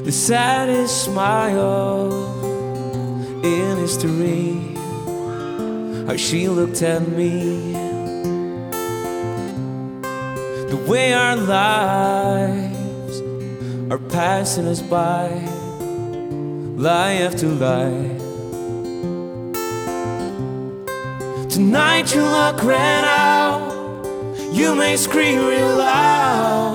the saddest smile in history. How she looked at me, the way our lives are passing us by, lie after lie. Tonight your luck ran out, you may scream real loud.